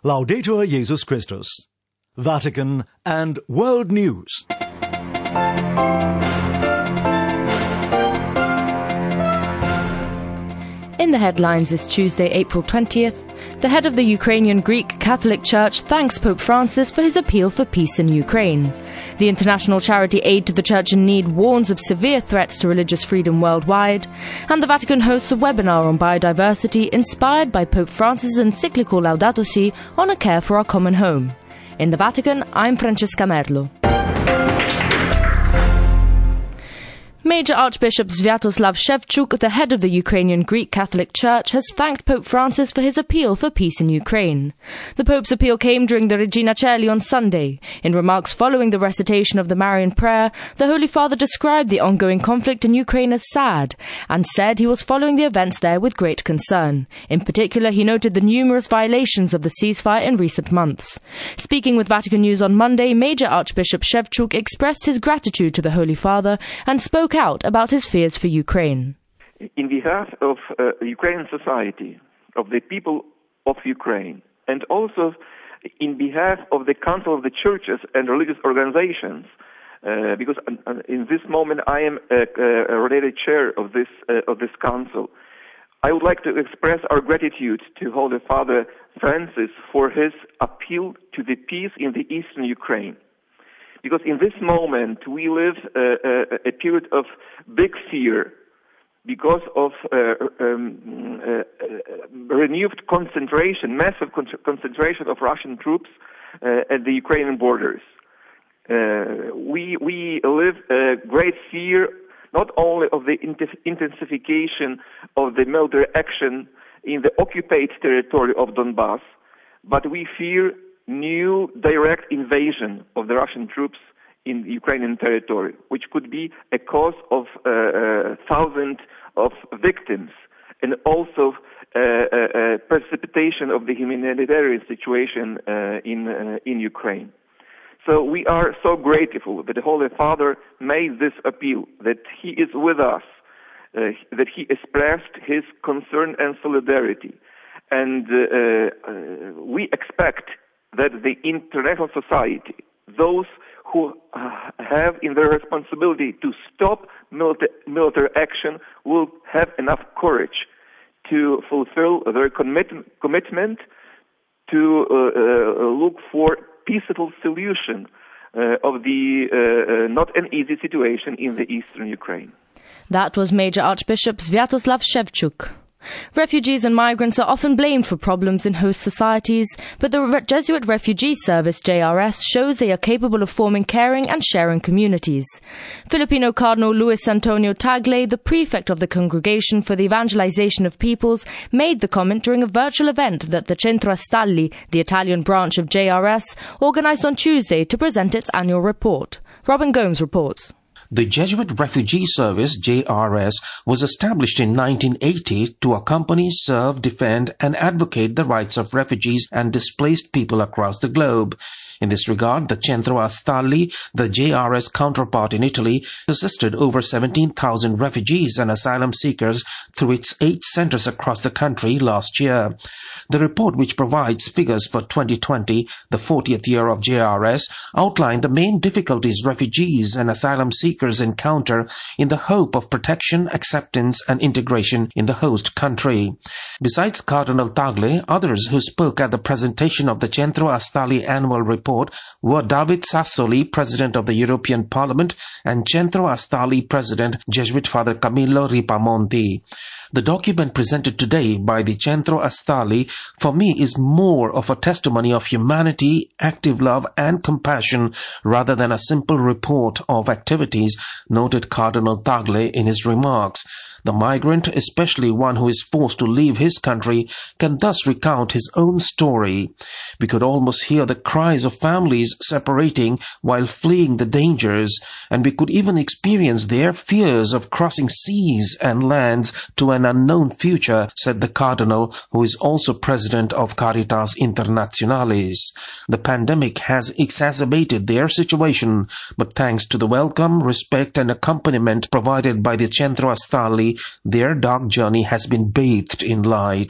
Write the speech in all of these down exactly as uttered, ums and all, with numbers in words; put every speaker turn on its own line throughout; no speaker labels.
Laudetur Jesus Christus. Vatican and World News.
In the headlines this Tuesday, April twentieth, the head of the Ukrainian Greek Catholic Church thanks Pope Francis for his appeal for peace in Ukraine. The international charity Aid to the Church in Need warns of severe threats to religious freedom worldwide. And the Vatican hosts a webinar on biodiversity inspired by Pope Francis' encyclical Laudato Si on a care for our common home. In the Vatican, I'm Francesca Merlo. Major Archbishop Sviatoslav Shevchuk, the head of the Ukrainian Greek Catholic Church, has thanked Pope Francis for his appeal for peace in Ukraine. The Pope's appeal came during the Regina Coeli on Sunday. In remarks following the recitation of the Marian prayer, the Holy Father described the ongoing conflict in Ukraine as sad and said he was following the events there with great concern. In particular, he noted the numerous violations of the ceasefire in recent months. Speaking with Vatican News on Monday, Major Archbishop Shevchuk expressed his gratitude to the Holy Father and spoke out about his fears for Ukraine.
In behalf of uh, Ukrainian society, of the people of Ukraine, and also in behalf of the Council of the Churches and religious organizations, uh, because uh, in this moment I am a, a related chair of this uh, of this council, I would like to express our gratitude to Holy Father Francis for his appeal to the peace in the eastern Ukraine. Because in this moment we live uh, uh, a period of big fear because of uh, um, uh, uh, renewed concentration, massive con- concentration of Russian troops uh, at the Ukrainian borders. Uh, we we live a great fear not only of the int- intensification of the military action in the occupied territory of Donbass, but we fear new direct invasion of the Russian troops in Ukrainian territory, which could be a cause of uh, uh, thousands of victims and also uh, uh, precipitation of the humanitarian situation uh, in uh, in Ukraine. So we are so grateful that the Holy Father made this appeal, that he is with us, uh, that he expressed his concern and solidarity. And uh, uh, we expect that the international society, those who uh, have in their responsibility to stop milita- military action, will have enough courage to fulfill their commit- commitment to uh, uh, look for peaceful solution uh, of the uh, uh, not an easy situation in the eastern Ukraine.
That was Major Archbishop Sviatoslav Shevchuk. Refugees and migrants are often blamed for problems in host societies, but the Re- Jesuit Refugee Service, J R S, shows they are capable of forming caring and sharing communities. Filipino Cardinal Luis Antonio Tagle, the prefect of the Congregation for the Evangelization of Peoples, made the comment during a virtual event that the Centro Astalli, the Italian branch of J R S, organized on Tuesday to present its annual report. Robin Gomes reports.
The Jesuit Refugee Service, J R S, was established in nineteen eighty to accompany, serve, defend, and advocate the rights of refugees and displaced people across the globe. In this regard, the Centro Astalli, the J R S counterpart in Italy, assisted over seventeen thousand refugees and asylum seekers through its eight centers across the country last year. The report, which provides figures for twenty twenty, the fortieth year of J R S, outlined the main difficulties refugees and asylum seekers encounter in the hope of protection, acceptance, and integration in the host country. Besides Cardinal Tagle, others who spoke at the presentation of the Centro Astalli annual report were David Sassoli, President of the European Parliament, and Centro Astalli President, Jesuit Father Camillo Ripamonti. The document presented today by the Centro Astalli, for me, is more of a testimony of humanity, active love, and compassion rather than a simple report of activities, noted Cardinal Tagle in his remarks. The migrant, especially one who is forced to leave his country, can thus recount his own story. We could almost hear the cries of families separating while fleeing the dangers, and we could even experience their fears of crossing seas and lands to an unknown future, said the Cardinal, who is also president of Caritas Internationalis. The pandemic has exacerbated their situation, but thanks to the welcome, respect, and accompaniment provided by the Centro Astalli, their dark journey has been bathed in light.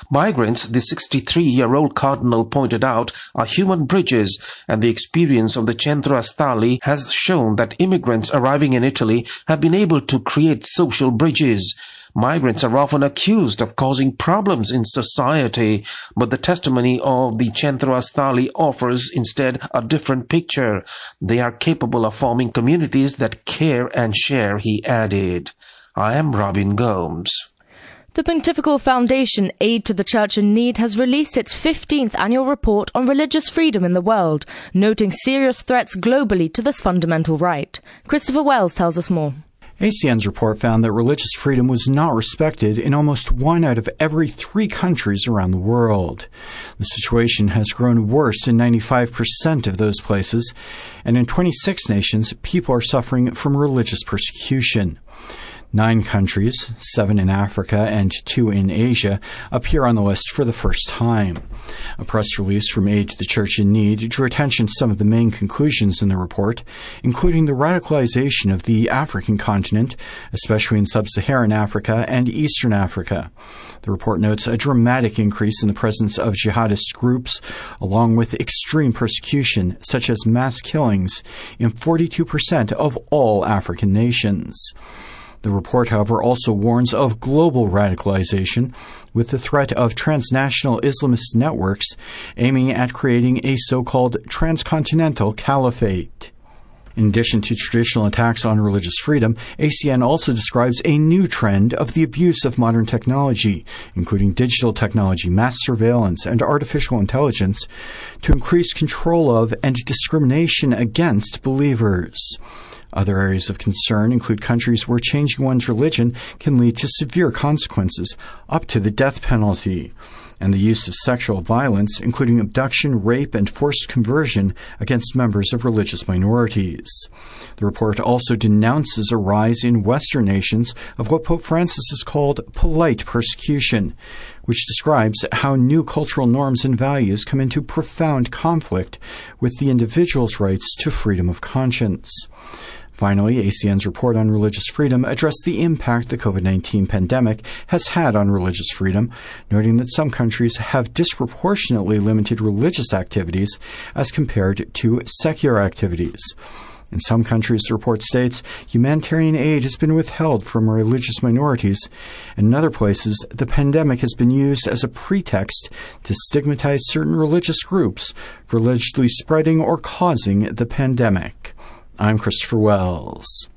Migrants, the sixty-three-year-old cardinal pointed out, are human bridges, and the experience of the Centro Astali has shown that immigrants arriving in Italy have been able to create social bridges. Migrants are often accused of causing problems in society, but the testimony of the Centro Astali offers instead a different picture. They are capable of forming communities that care and share, he added. I am Robin Gomes.
The Pontifical Foundation Aid to the Church in Need has released its fifteenth annual report on religious freedom in the world, noting serious threats globally to this fundamental right. Christopher Wells tells us more.
A C N's report found that religious freedom was not respected in almost one out of every three countries around the world. The situation has grown worse in ninety-five percent of those places, and in twenty-six nations, people are suffering from religious persecution. Nine countries, seven in Africa and two in Asia, appear on the list for the first time. A press release from Aid to the Church in Need drew attention to some of the main conclusions in the report, including the radicalization of the African continent, especially in sub-Saharan Africa and Eastern Africa. The report notes a dramatic increase in the presence of jihadist groups, along with extreme persecution, such as mass killings, in forty-two percent of all African nations. The report, however, also warns of global radicalization, with the threat of transnational Islamist networks aiming at creating a so-called transcontinental caliphate. In addition to traditional attacks on religious freedom, A C N also describes a new trend of the abuse of modern technology, including digital technology, mass surveillance, and artificial intelligence, to increase control of and discrimination against believers. Other areas of concern include countries where changing one's religion can lead to severe consequences, up to the death penalty, and the use of sexual violence, including abduction, rape, and forced conversion against members of religious minorities. The report also denounces a rise in Western nations of what Pope Francis has called polite persecution, which describes how new cultural norms and values come into profound conflict with the individual's rights to freedom of conscience. Finally, A C N's report on religious freedom addressed the impact the COVID nineteen pandemic has had on religious freedom, noting that some countries have disproportionately limited religious activities as compared to secular activities. In some countries, the report states, humanitarian aid has been withheld from religious minorities. In other places, the pandemic has been used as a pretext to stigmatize certain religious groups for allegedly spreading or causing the pandemic. I'm Christopher Wells.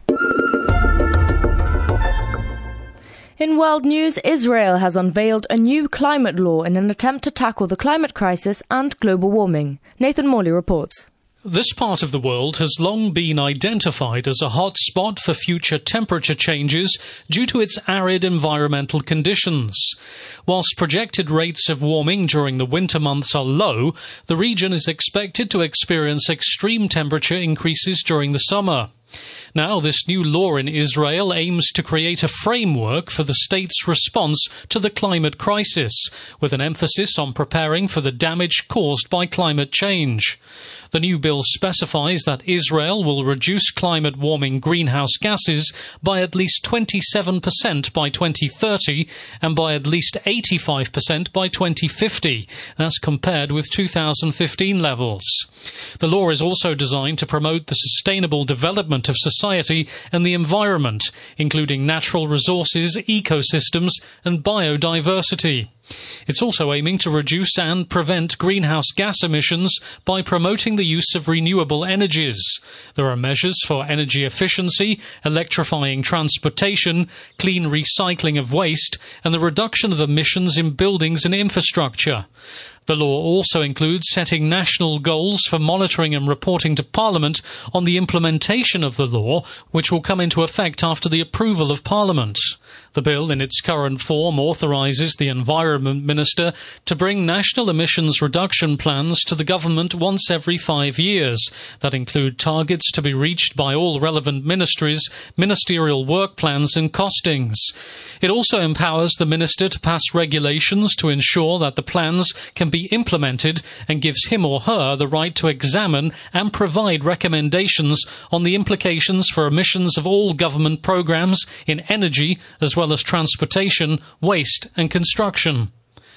In world news, Israel has unveiled a new climate law in an attempt to tackle the climate crisis and global warming. Nathan Morley reports.
This part of the world has long been identified as a hot spot for future temperature changes due to its arid environmental conditions. Whilst projected rates of warming during the winter months are low, the region is expected to experience extreme temperature increases during the summer. Now, this new law in Israel aims to create a framework for the state's response to the climate crisis, with an emphasis on preparing for the damage caused by climate change. The new bill specifies that Israel will reduce climate warming greenhouse gases by at least twenty-seven percent by twenty thirty and by at least eighty-five percent by twenty fifty, as compared with two thousand fifteen levels. The law is also designed to promote the sustainable development of society and the environment, including natural resources, ecosystems, and biodiversity. It's also aiming to reduce and prevent greenhouse gas emissions by promoting the use of renewable energies. There are measures for energy efficiency, electrifying transportation, clean recycling of waste, and the reduction of emissions in buildings and infrastructure. The law also includes setting national goals for monitoring and reporting to Parliament on the implementation of the law, which will come into effect after the approval of Parliament. The bill, in its current form, authorises the Environment Minister to bring national emissions reduction plans to the government once every five years, that include targets to be reached by all relevant ministries, ministerial work plans and costings. It also empowers the Minister to pass regulations to ensure that the plans can be implemented and gives him or her the right to examine and provide recommendations on the implications for emissions of all government programmes in energy as well as transportation, waste and construction.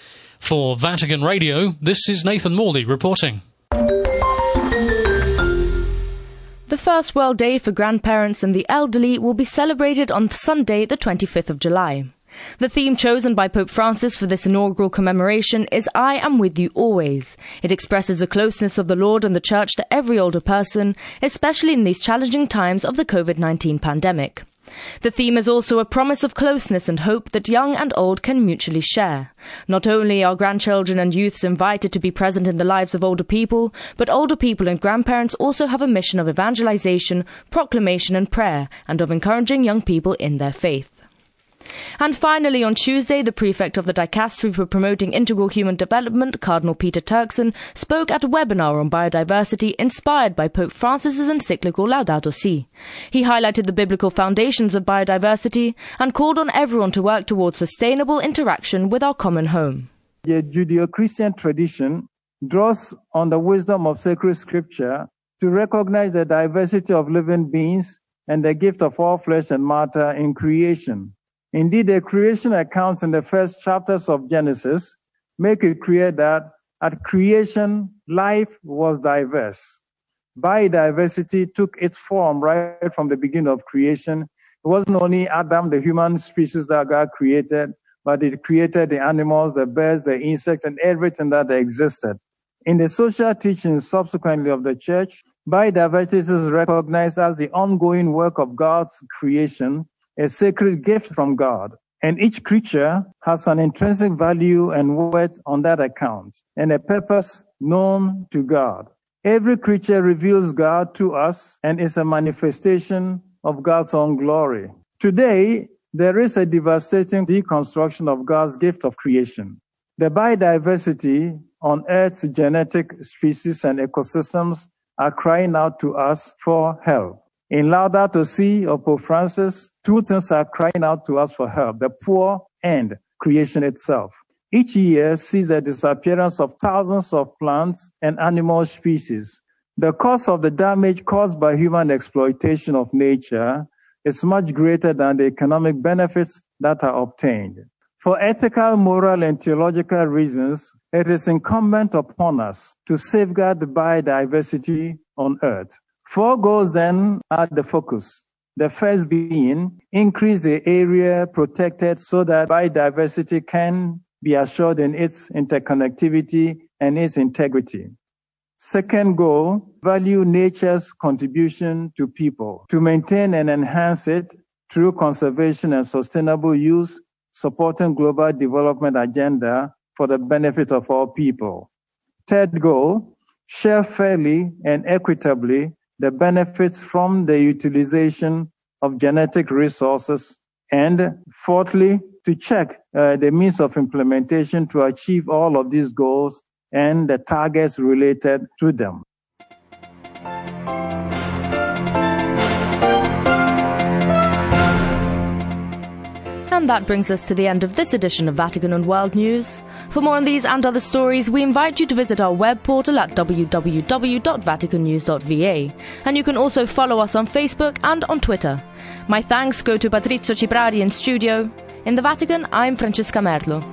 For Vatican Radio, this is Nathan Morley reporting.
The First World Day for Grandparents and the Elderly will be celebrated on Sunday, the twenty-fifth of July. The theme chosen by Pope Francis for this inaugural commemoration is I Am With You Always. It expresses the closeness of the Lord and the Church to every older person, especially in these challenging times of the covid nineteen pandemic. The theme is also a promise of closeness and hope that young and old can mutually share. Not only are grandchildren and youths invited to be present in the lives of older people, but older people and grandparents also have a mission of evangelization, proclamation and prayer, and of encouraging young people in their faith. And finally, on Tuesday, the prefect of the Dicastery for Promoting Integral Human Development, Cardinal Peter Turkson, spoke at a webinar on biodiversity inspired by Pope Francis's encyclical Laudato Si. He highlighted the biblical foundations of biodiversity and called on everyone to work towards sustainable interaction with our common home.
The Judeo-Christian tradition draws on the wisdom of sacred scripture to recognize the diversity of living beings and the gift of all flesh and matter in creation. Indeed, the creation accounts in the first chapters of Genesis make it clear that at creation, life was diverse. Biodiversity took its form right from the beginning of creation. It wasn't only Adam, the human species that God created, but it created the animals, the birds, the insects, and everything that existed. In the social teachings subsequently of the Church, biodiversity is recognized as the ongoing work of God's creation, a sacred gift from God. And each creature has an intrinsic value and worth on that account, and a purpose known to God. Every creature reveals God to us and is a manifestation of God's own glory. Today, there is a devastating deconstruction of God's gift of creation. The biodiversity on Earth's genetic species and ecosystems are crying out to us for help. In Laudato Si of Pope Francis, two things are crying out to us for help, the poor and creation itself. Each year sees the disappearance of thousands of plants and animal species. The cost of the damage caused by human exploitation of nature is much greater than the economic benefits that are obtained. For ethical, moral, and theological reasons, it is incumbent upon us to safeguard the biodiversity on Earth. Four goals then are the focus. The first being, increase the area protected so that biodiversity can be assured in its interconnectivity and its integrity. Second goal, value nature's contribution to people, to maintain and enhance it through conservation and sustainable use, supporting global development agenda for the benefit of all people. Third goal, share fairly and equitably the benefits from the utilization of genetic resources. And fourthly, to check uh, the means of implementation to achieve all of these goals and the targets related to them.
And that brings us to the end of this edition of Vatican and World News. For more on these and other stories, we invite you to visit our web portal at w w w dot vatican news dot v a. And you can also follow us on Facebook and on Twitter. My thanks go to Patrizio Ciprari in studio. In the Vatican, I'm Francesca Merlo.